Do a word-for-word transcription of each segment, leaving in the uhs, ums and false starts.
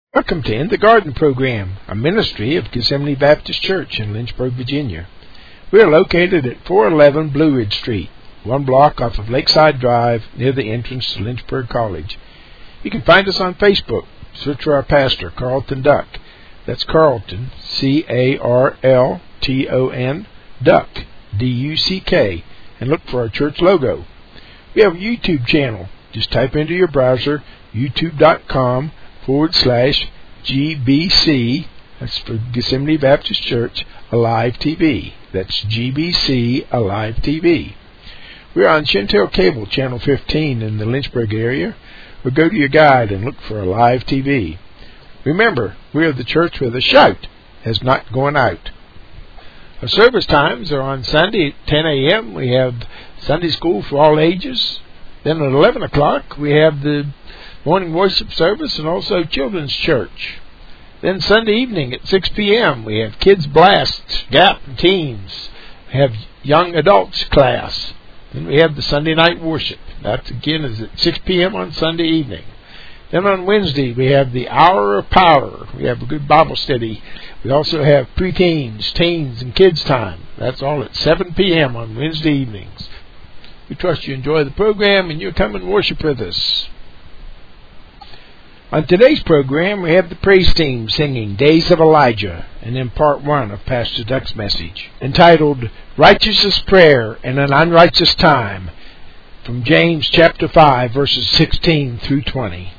Welcome to In the Garden Program, a ministry of Gethsemane Baptist Church in Lynchburg, Virginia. We are located at four eleven Blue Ridge Street, one block off of Lakeside Drive, near the entrance to Lynchburg College. You can find us on Facebook. Search for our pastor, Carlton Duck. That's Carlton, C A R L T O N, Duck, D U C K, and look for our church logo. We have a YouTube channel. Just type into your browser, youtube.com forward slash GBC, that's for Gethsemane Baptist Church, Alive T V. That's G B C Alive T V. We're on Chantel Cable, Channel fifteen in the Lynchburg area, or go to your guide and look for Alive T V. Remember, we are the church where the shout has not gone out. Our service times are on Sunday at ten a.m. We have Sunday school for all ages. Then at eleven o'clock, we have the morning worship service and also children's church. Then Sunday evening at six p.m. we have Kids Blast, Gap, and Teens. We have Young Adults class. Then we have the Sunday night worship. That again is at six p.m. on Sunday evening. Then on Wednesday we have the Hour of Power. We have a good Bible study. We also have pre-teens, teens, and kids time. That's all at seven p.m. on Wednesday evenings. We trust you enjoy the program and you'll come and worship with us. On today's program, we have the praise team singing Days of Elijah, and then part one of Pastor Duck's message, entitled Righteousness Prayer in an Unrighteous Time, from James chapter five, verses sixteen through twenty.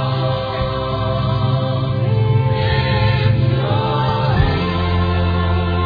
Oh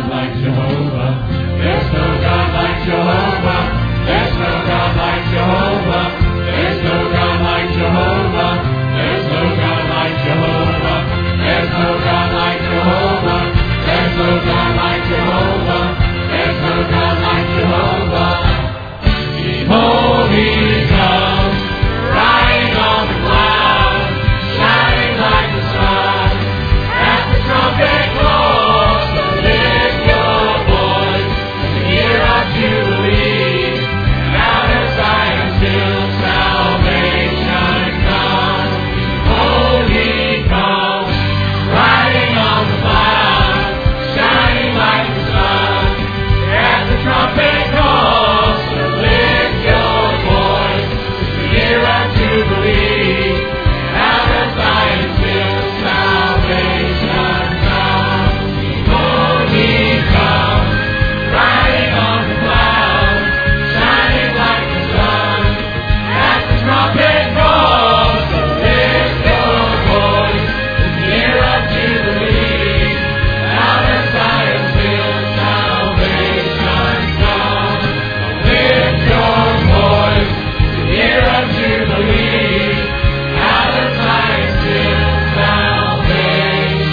God like Jehovah. There's no God like Jehovah. There's no God like Jehovah. There's no God like Jehovah. There's no God like Jehovah. There's no God like Jehovah. There's no God like Jehovah. There's no God like Jehovah. Behold, He comes, riding on the clouds, shining like the sun. As the trumpet calls, so lift your voice in the year of Jubilee. And out of Zion till salvation comes. Behold, He comes, riding on the clouds, shining like the sun. As the trumpet calls, so lift your voice in the year of Jubilee. And out of Zion till salvation comes. Behold, He comes, riding on the clouds, shining like the sun. As the trumpet calls, so lift your voice in the year of Jubilee. And out of Zion till salvation comes. Lift your voice in the year of Jubilee. Out of Zion till salvation.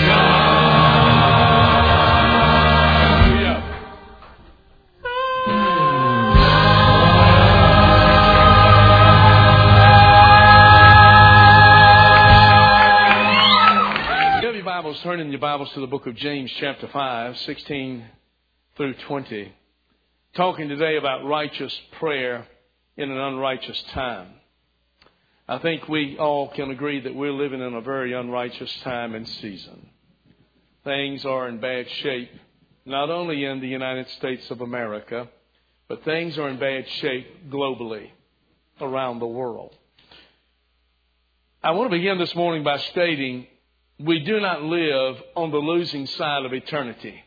You have your Bibles, turn in your Bibles to the book of James, chapter five, sixteen through twenty. Talking today about righteous prayer in an unrighteous time. I think we all can agree that we're living in a very unrighteous time and season. Things are in bad shape, not only in the United States of America, but things are in bad shape globally around the world. I want to begin this morning by stating we do not live on the losing side of eternity.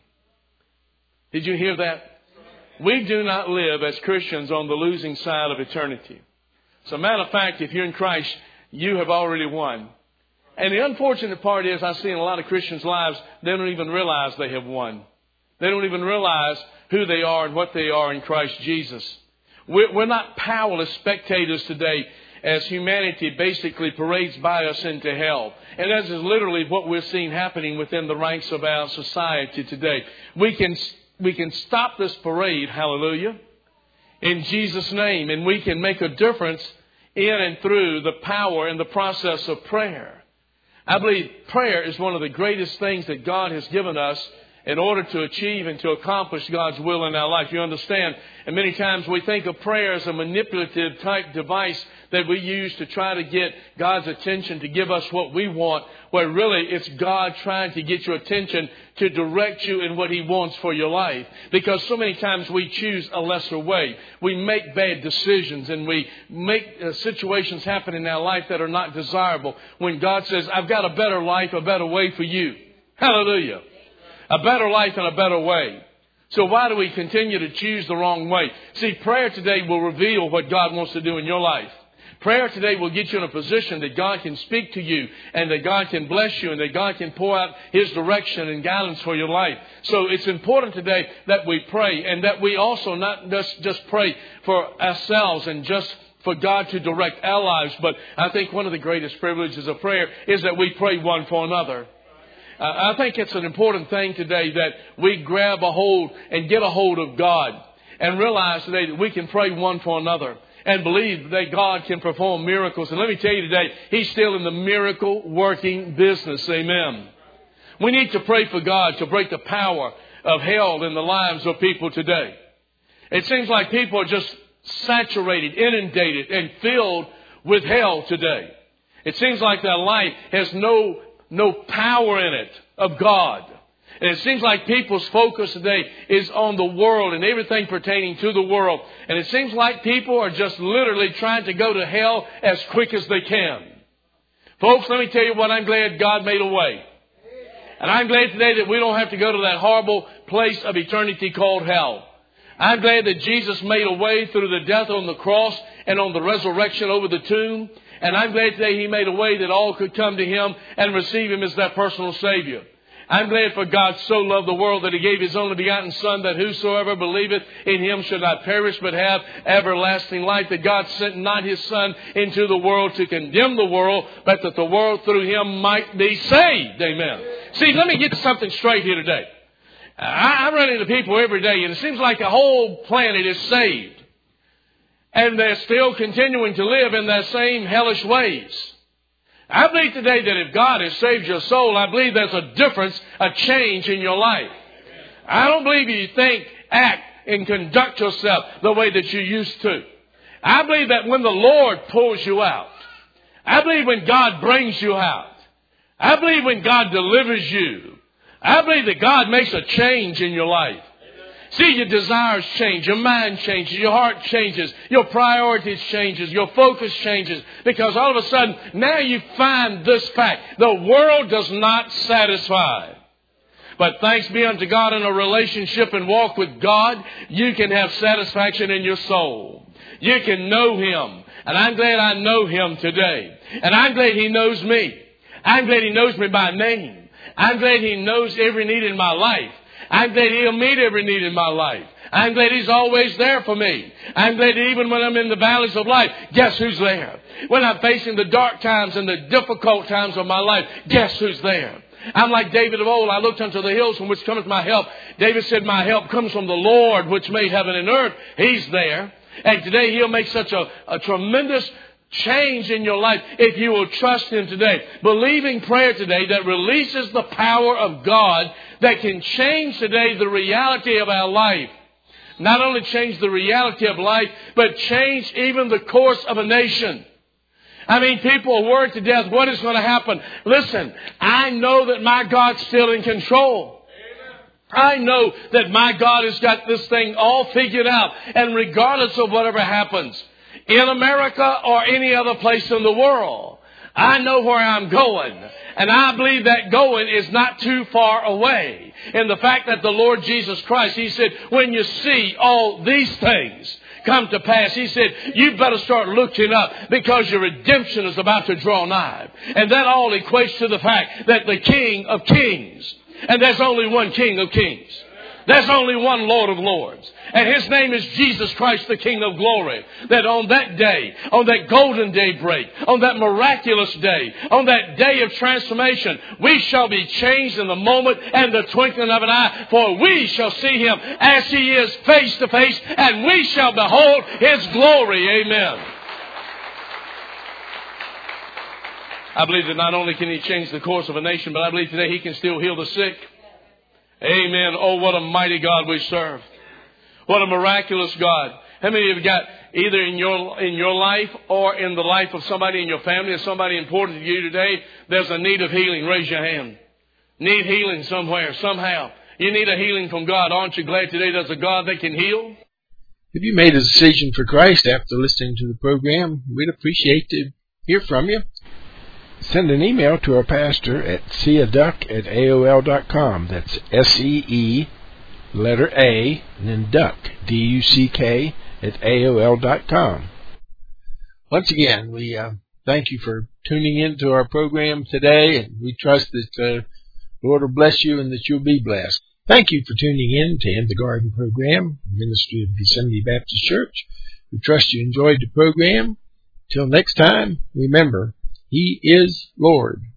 Did you hear that? We do not live as Christians on the losing side of eternity. As a matter of fact, if you're in Christ, you have already won. And the unfortunate part is I see in a lot of Christians' lives, they don't even realize they have won. They don't even realize who they are and what they are in Christ Jesus. We're not powerless spectators today as humanity basically parades by us into hell. And that is literally what we're seeing happening within the ranks of our society today. We can, we can stop this parade, hallelujah, in Jesus' name. And we can make a difference in and through the power and the process of prayer. I believe prayer is one of the greatest things that God has given us in order to achieve and to accomplish God's will in our life. You understand? And many times we think of prayer as a manipulative type device that we use to try to get God's attention to give us what we want, where really it's God trying to get your attention to direct you in what He wants for your life. Because so many times we choose a lesser way. We make bad decisions and we make uh, situations happen in our life that are not desirable. When God says, I've got a better life, a better way for you. Hallelujah. A better life and a better way. So why do we continue to choose the wrong way? See, prayer today will reveal what God wants to do in your life. Prayer today will get you in a position that God can speak to you and that God can bless you and that God can pour out His direction and guidance for your life. So it's important today that we pray and that we also not just, just pray for ourselves and just for God to direct our lives. But I think one of the greatest privileges of prayer is that we pray one for another. Uh, I think it's an important thing today that we grab a hold and get a hold of God and realize today that we can pray one for another and believe that God can perform miracles. And let me tell you today, He's still in the miracle working business. Amen. We need to pray for God to break the power of hell in the lives of people today. It seems like people are just saturated, inundated, and filled with hell today. It seems like their life has no No power in it of God. And it seems like people's focus today is on the world and everything pertaining to the world. And it seems like people are just literally trying to go to hell as quick as they can. Folks, let me tell you what, I'm glad God made a way. And I'm glad today that we don't have to go to that horrible place of eternity called hell. I'm glad that Jesus made a way through the death on the cross and on the resurrection over the tomb. And I'm glad today He made a way that all could come to Him and receive Him as their personal Savior. I'm glad for God so loved the world that He gave His only begotten Son, that whosoever believeth in Him should not perish but have everlasting life. That God sent not His Son into the world to condemn the world, but that the world through Him might be saved. Amen. See, let me get something straight here today. I, I run into people every day, and it seems like the whole planet is saved. And they're still continuing to live in their same hellish ways. I believe today that if God has saved your soul, I believe there's a difference, a change in your life. I don't believe you think, act, and conduct yourself the way that you used to. I believe that when the Lord pulls you out, I believe when God brings you out, I believe when God delivers you, I believe that God makes a change in your life. See, your desires change, your mind changes, your heart changes, your priorities changes, your focus changes. Because all of a sudden, now you find this fact. The world does not satisfy. But thanks be unto God, in a relationship and walk with God, you can have satisfaction in your soul. You can know Him. And I'm glad I know Him today. And I'm glad He knows me. I'm glad He knows me by name. I'm glad He knows every need in my life. I'm glad He'll meet every need in my life. I'm glad He's always there for me. I'm glad even when I'm in the valleys of life, guess who's there? When I'm facing the dark times and the difficult times of my life, guess who's there? I'm like David of old. I looked unto the hills from which cometh my help. David said, my help comes from the Lord which made heaven and earth. He's there. And today He'll make such a, a tremendous change in your life if you will trust Him today. Believing prayer today that releases the power of God that can change today the reality of our life. Not only change the reality of life, but change even the course of a nation. I mean, people are worried to death. What is going to happen? Listen, I know that my God's still in control. I know that my God has got this thing all figured out. And regardless of whatever happens, in America or any other place in the world, I know where I'm going. And I believe that going is not too far away. In the fact that the Lord Jesus Christ, He said, when you see all these things come to pass, He said, you better start looking up because your redemption is about to draw nigh. And that all equates to the fact that the King of Kings, and there's only one King of Kings. There's only one Lord of Lords. And His name is Jesus Christ, the King of Glory. That on that day, on that golden daybreak, on that miraculous day, on that day of transformation, we shall be changed in the moment and the twinkling of an eye. For we shall see Him as He is face to face, and we shall behold His glory. Amen. I believe that not only can He change the course of a nation, but I believe today He can still heal the sick. Amen. Oh, what a mighty God we serve. What a miraculous God. How many of you got either in your in your life or in the life of somebody in your family or somebody important to you today, there's a need of healing? Raise your hand. Need healing somewhere, somehow. You need a healing from God. Aren't you glad today there's a God that can heal? If you made a decision for Christ after listening to the program, we'd appreciate to hear from you. Send an email to our pastor at seeaduck at A O L dot com. That's S E E, letter A, and then duck, D U C K, at A O L dot com. Once again, we uh, thank you for tuning in to our program today, and we trust that uh, the Lord will bless you and that you'll be blessed. Thank you for tuning in to In the Garden program, Ministry of Gethsemane Baptist Church. We trust you enjoyed the program. Till next time, remember, He is Lord.